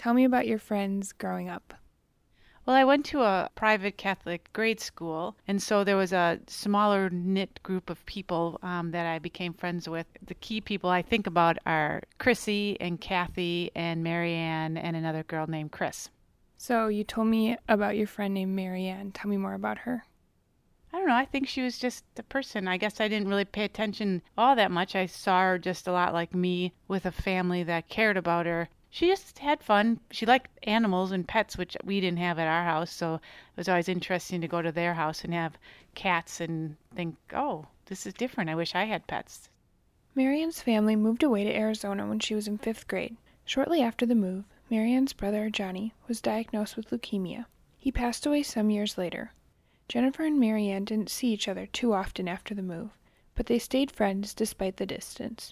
Tell me about your friends growing up. Well, I went to a private Catholic grade school, and so there was a smaller knit group of people that I became friends with. The key people I think about are Chrissy and Kathy and Marianne and another girl named Chris. So you told me about your friend named Marianne. Tell me more about her. I don't know, I think she was just a person. I guess I didn't really pay attention all that much. I saw her just a lot like me with a family that cared about her. She just had fun. She liked animals and pets, which we didn't have at our house, so it was always interesting to go to their house and have cats and think, oh, this is different. I wish I had pets. Marianne's family moved away to Arizona when she was in 5th grade. Shortly after the move, Marianne's brother, Johnny, was diagnosed with leukemia. He passed away some years later. Jennifer and Marianne didn't see each other too often after the move, but they stayed friends despite the distance.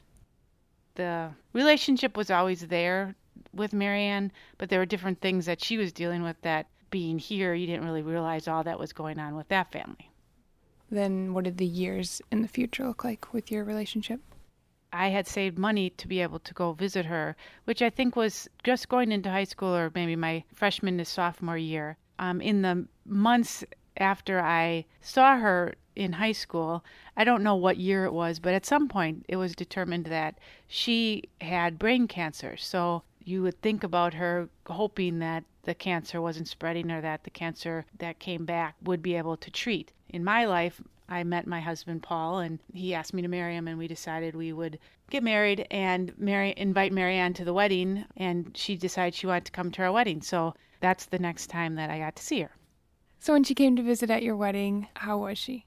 The relationship was always there with Marianne, but there were different things that she was dealing with that being here, you didn't really realize all that was going on with that family. Then what did the years in the future look like with your relationship? I had saved money to be able to go visit her, which I think was just going into high school or maybe my freshman to sophomore year. In the months after I saw her in high school, I don't know what year it was, but at some point it was determined that she had brain cancer. So you would think about her hoping that the cancer wasn't spreading or that the cancer that came back would be able to treat. In my life, I met my husband Paul, and he asked me to marry him, and we decided we would get married and invite Marianne to the wedding, and she decided she wanted to come to our wedding. So that's the next time that I got to see her. So when she came to visit at your wedding, how was she?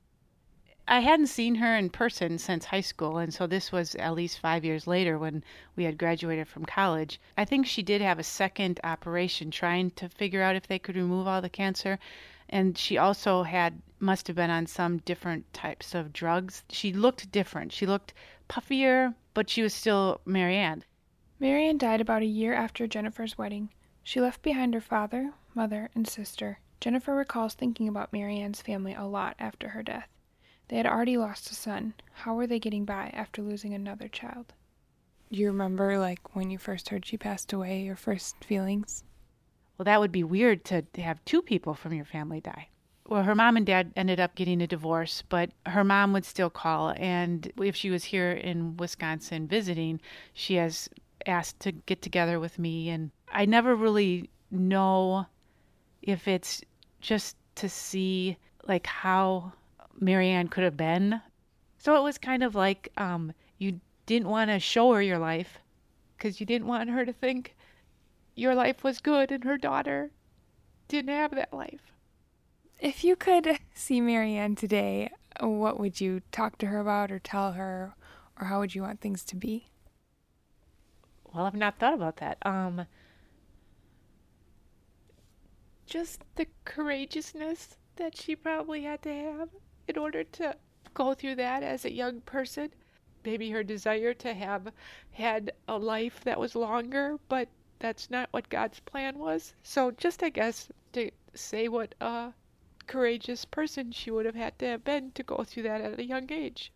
I hadn't seen her in person since high school, and so this was at least 5 years later when we had graduated from college. I think she did have a second operation trying to figure out if they could remove all the cancer, and she also must have been on some different types of drugs. She looked different. She looked puffier, but she was still Marianne. Marianne died about a year after Jennifer's wedding. She left behind her father, mother, and sister. Jennifer recalls thinking about Marianne's family a lot after her death. They had already lost a son. How were they getting by after losing another child? Do you remember, when you first heard she passed away, your first feelings? Well, that would be weird to have two people from your family die. Well, her mom and dad ended up getting a divorce, but her mom would still call, and if she was here in Wisconsin visiting, she has asked to get together with me, and I never really know if it's just to see how Marianne could have been. So it was kind of like you didn't want to show her your life because you didn't want her to think your life was good and her daughter didn't have that life. If you could see Marianne today, what would you talk to her about or tell her, or how would you want things to be? Well, I've not thought about that. Just the courageousness that she probably had to have in order to go through that as a young person. Maybe her desire to have had a life that was longer, but that's not what God's plan was. So just, I guess, to say what a courageous person she would have had to have been to go through that at a young age.